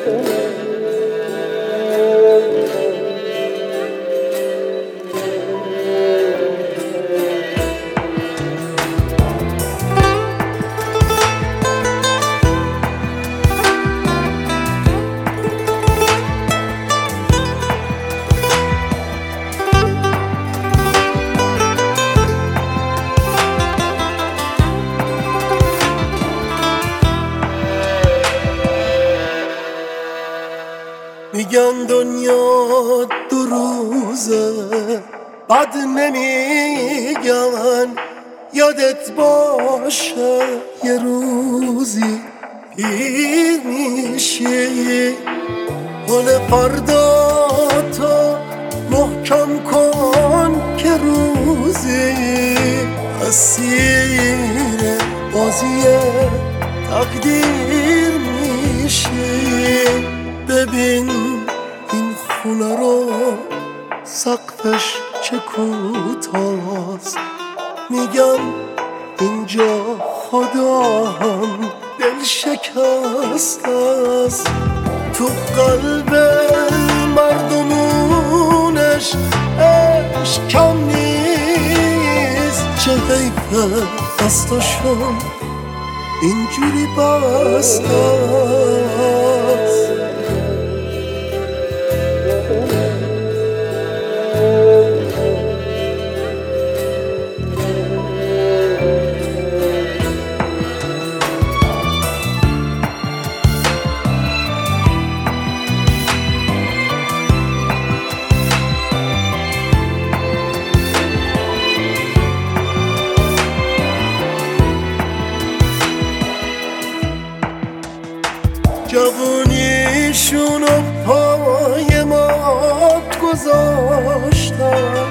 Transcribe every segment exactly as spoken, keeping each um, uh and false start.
میگن دنیا دو روزه بد نمیگن، یادت باشه یه روزی پیر میشی. حال فردا تو محکم کن که روزی اسیر بازی تقدیر میشی. ببین این خونه رو سقفش چه کوتاست، میگم اینجا خدا هم دل شکست است. تو قلب مردمونش عشق کم نیست، چه حیفه دستاشون اینجوری بست است. جوونیشونو پای ما گذاشتن،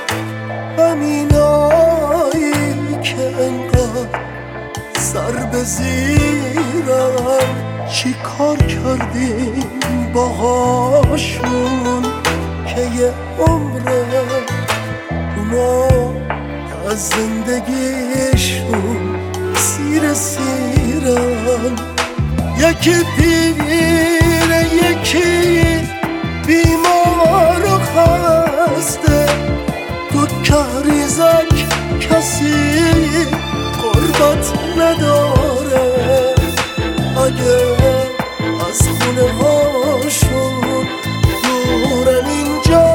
همینایی که انقدر سر به زیرن. چی کار کردیم باهاشون که یه عمره اونا از زندگیشون سیر سیرن. یکی پیره یکی بیمار و خسته، تو کهریزک کسی قربت نداره. اگه از خونه هاشون دورن اینجا،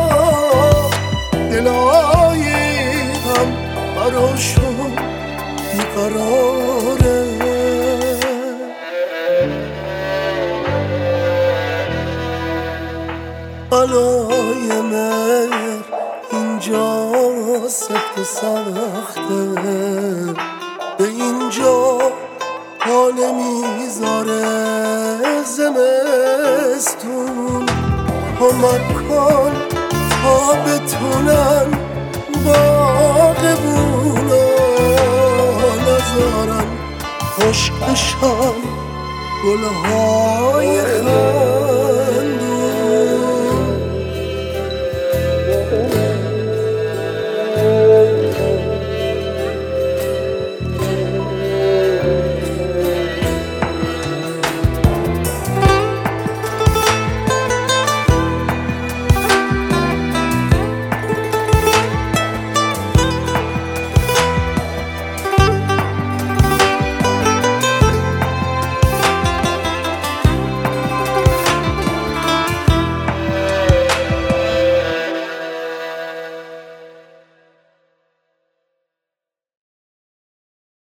دلایی هم براشون بیقراره. بلای مهر اینجا سخت و سخته، به اینجا حال میذاره زمستون. کمک کن تا بتونن باغبونا نذارن خشک بشن گلهای